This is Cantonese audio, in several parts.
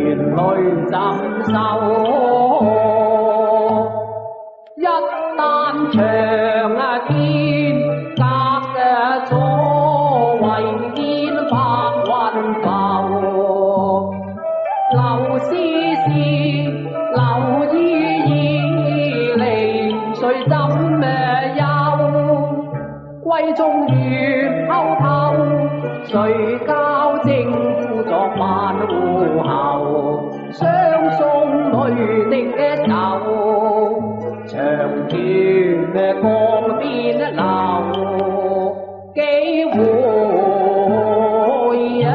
淚怎收？一旦長天隔阻，為天白雲浮。留絲絲，留依依，離誰怎休？閨中月偷偷，誰教征夫作萬戶侯？相送淚的酒，長斷江邊流幾回啊！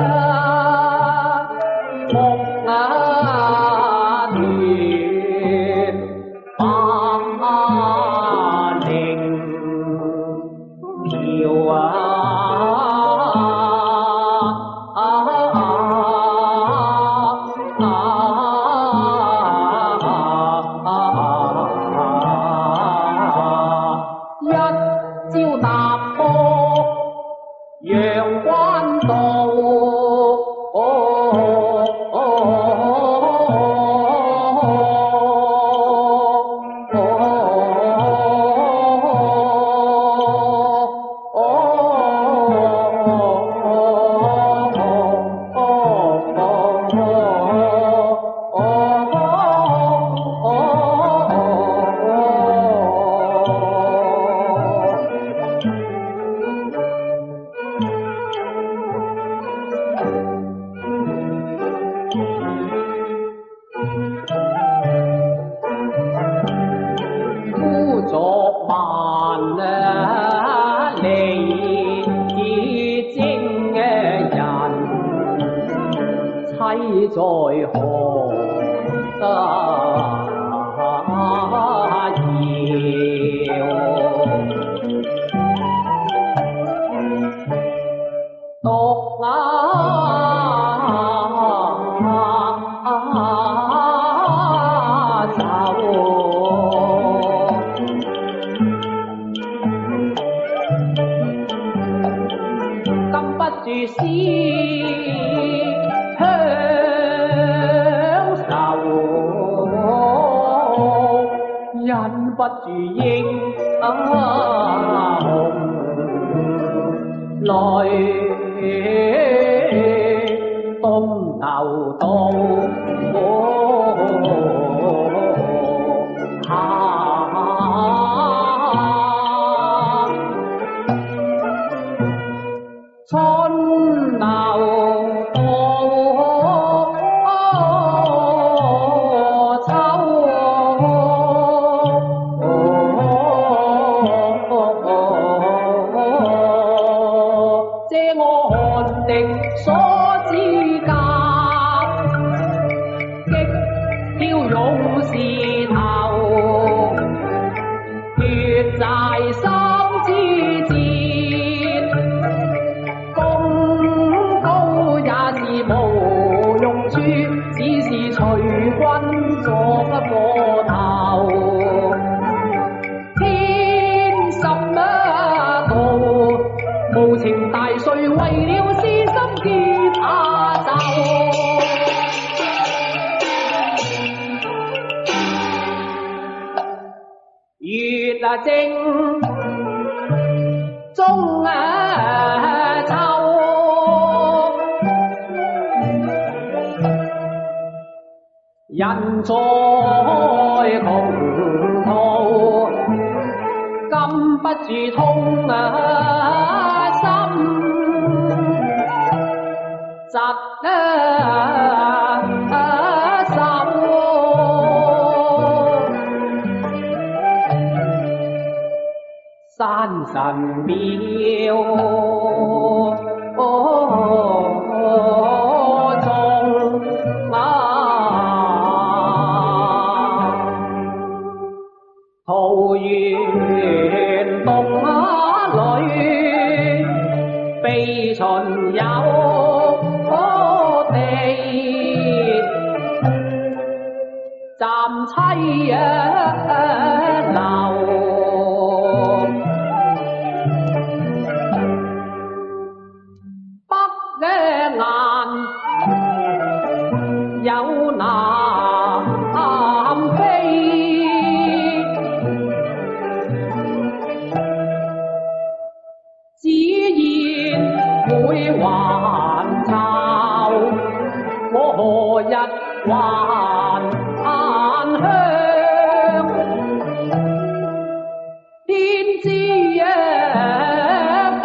木啊斷，花零橋啊！一朝踏破陽關道，昨晚離精人，妻在何遙？獨酒禁不住思鄉愁，忍不住應紅淚東頭到春流到秋，這我寒的所指甲，激挑勇士頭，血債心之戰。無用處，只是隨君作個頭。天心道，無情大睡，為了私心結下仇。月正中秋。人在窮途，禁不住痛心，疾手。山神廟。桃源洞裏，避秦有地，暫妻留。北眼有南飛，只言會還巢，我何日還鄉？天知否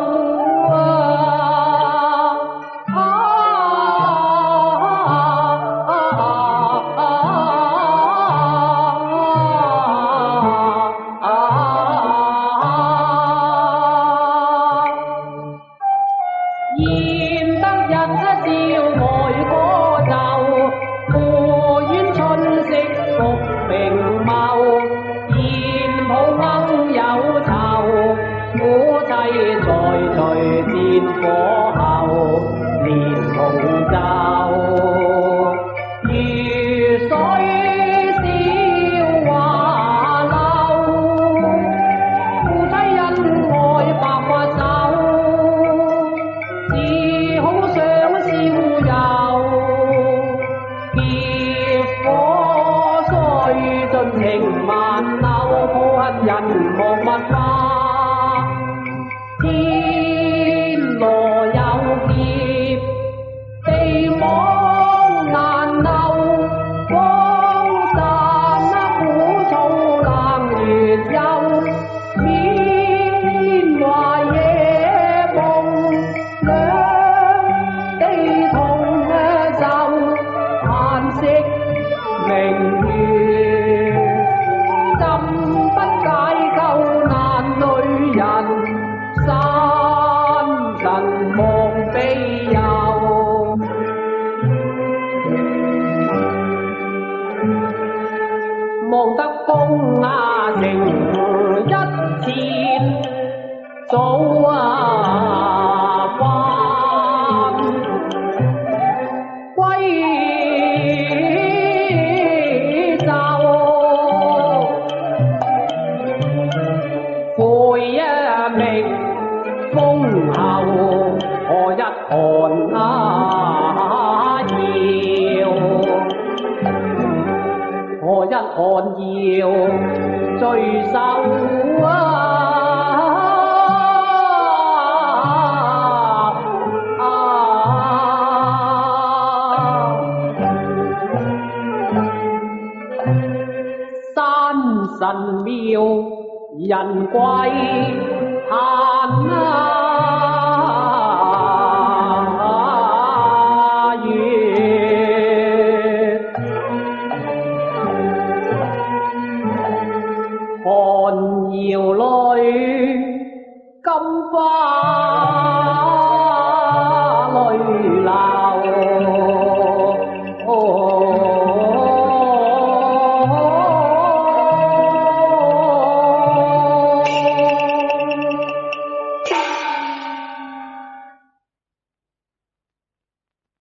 現得日照外歌奏，故園春色復明茂。現抱鶯有酬，夫妻在醉戰火後，連同奏。如水小華流，夫妻恩愛白髮首。好想逍遙，劫火雖盡情萬縷，抱恨人望物化。天羅有劫，地網難漏，荒山苦草冷月幽，緬懷夜夢。明月怎不解救難女人，山神望悲憂。望得風雅情一線早還歸。悔一命風後何日寒窯，何日寒窯聚首山神廟人歸閒月，寒窯裏金花淚流。